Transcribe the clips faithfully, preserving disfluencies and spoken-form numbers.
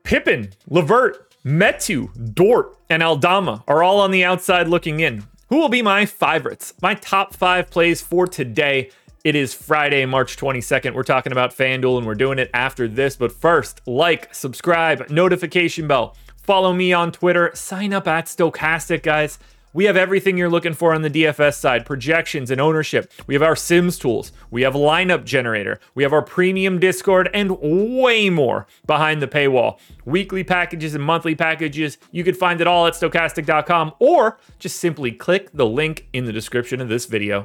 Pippen, Levert, Metu, Dort, and Aldama are all on the outside looking in. Who will be my favorites? My top five plays for today. It is Friday, March twenty-second. We're talking about FanDuel, and we're doing it after this. But first, like, subscribe, notification bell. Follow me on Twitter. Sign up at Stokastic, guys. We have everything you're looking for on the D F S side, projections and ownership. We have our Sims tools. We have lineup generator. We have our premium Discord and way more behind the paywall. Weekly packages and monthly packages. You can find it all at stokastic dot com or just simply click the link in the description of this video.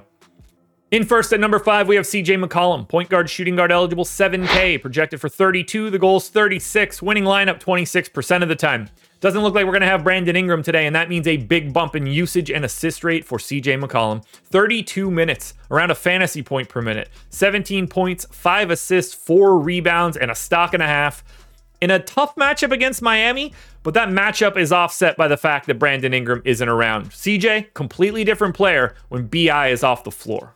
In first at number five, we have C J McCollum, point guard, shooting guard eligible, seven K, projected for thirty-two, the goal's thirty-six, winning lineup twenty-six percent of the time. Doesn't look like we're going to have Brandon Ingram today, and that means a big bump in usage and assist rate for C J McCollum. thirty-two minutes, around a fantasy point per minute, seventeen points, five assists, four rebounds, and a stock and a half. In a tough matchup against Miami, but that matchup is offset by the fact that Brandon Ingram isn't around. C J, completely different player when B I is off the floor.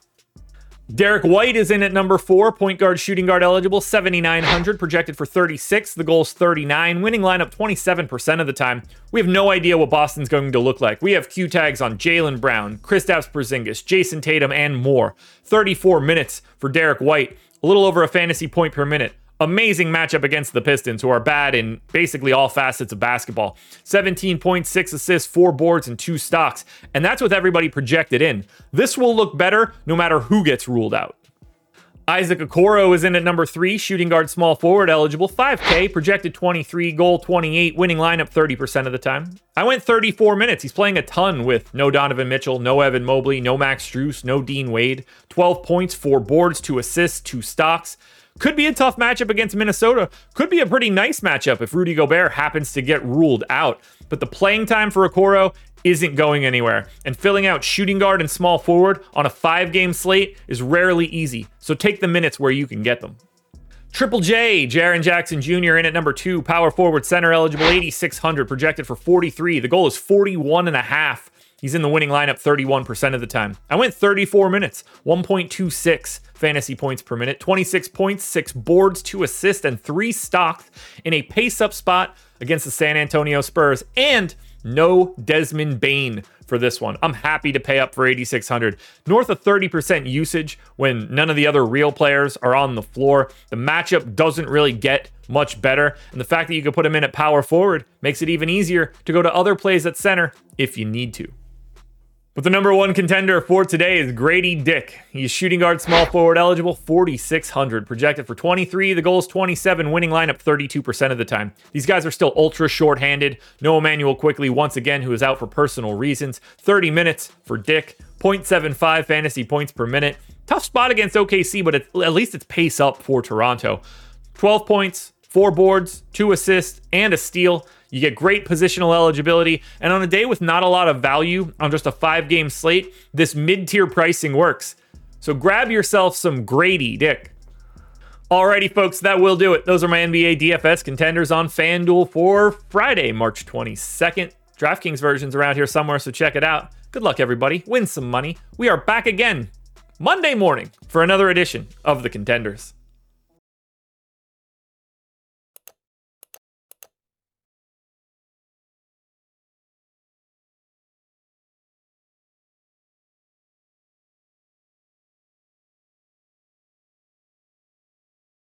Derek White is in at number four, point guard, shooting guard eligible, seventy-nine hundred, projected for thirty-six, the goal's thirty-nine, winning lineup twenty-seven percent of the time. We have no idea what Boston's going to look like. We have Q tags on Jaylen Brown, Kristaps Porzingis, Jason Tatum, and more. thirty-four minutes for Derek White, a little over a fantasy point per minute. Amazing matchup against the Pistons, who are bad in basically all facets of basketball. seventeen points, six assists, four boards, and two stocks. And that's with everybody projected in. This will look better no matter who gets ruled out. Isaac Okoro is in at number three, shooting guard, small forward eligible, five K, projected twenty-three, goal twenty-eight, winning lineup thirty percent of the time. I went thirty-four minutes. He's playing a ton with no Donovan Mitchell, no Evan Mobley, no Max Strus, no Dean Wade. twelve points, four boards, two assists, two stocks. Could be a tough matchup against Minnesota. Could be a pretty nice matchup if Rudy Gobert happens to get ruled out. But the playing time for Okoro isn't going anywhere. And filling out shooting guard and small forward on a five-game slate is rarely easy. So take the minutes where you can get them. Triple J, Jaren Jackson Junior in at number two, power forward, center eligible, eighty-six hundred, projected for forty-three. The goal is forty-one and a half. He's in the winning lineup thirty-one percent of the time. I went thirty-four minutes, one point two six fantasy points per minute, twenty-six points, six boards, two assists, and three stocks in a pace-up spot against the San Antonio Spurs. And no Desmond Bane for this one. I'm happy to pay up for eighty-six hundred. North of thirty percent usage when none of the other real players are on the floor. The matchup doesn't really get much better. And the fact that you can put him in at power forward makes it even easier to go to other plays at center if you need to. But the number one contender for today is Grady Dick. He's shooting guard, small forward eligible, forty-six hundred, projected for twenty-three. The goal's twenty-seven, winning lineup thirty-two percent of the time. These guys are still ultra short-handed. No Emmanuel Quickley once again, who is out for personal reasons. thirty minutes for Dick, zero point seven five fantasy points per minute. Tough spot against O K C, but it, at least it's pace up for Toronto. twelve points, four boards, two assists, and a steal. You get great positional eligibility, and on a day with not a lot of value on just a five-game slate, this mid-tier pricing works. So grab yourself some Grady Dick. Alrighty, folks, that will do it. Those are my N B A D F S contenders on FanDuel for Friday, March twenty-second. DraftKings version's around here somewhere, so check it out. Good luck, everybody. Win some money. We are back again Monday morning for another edition of the Contenders.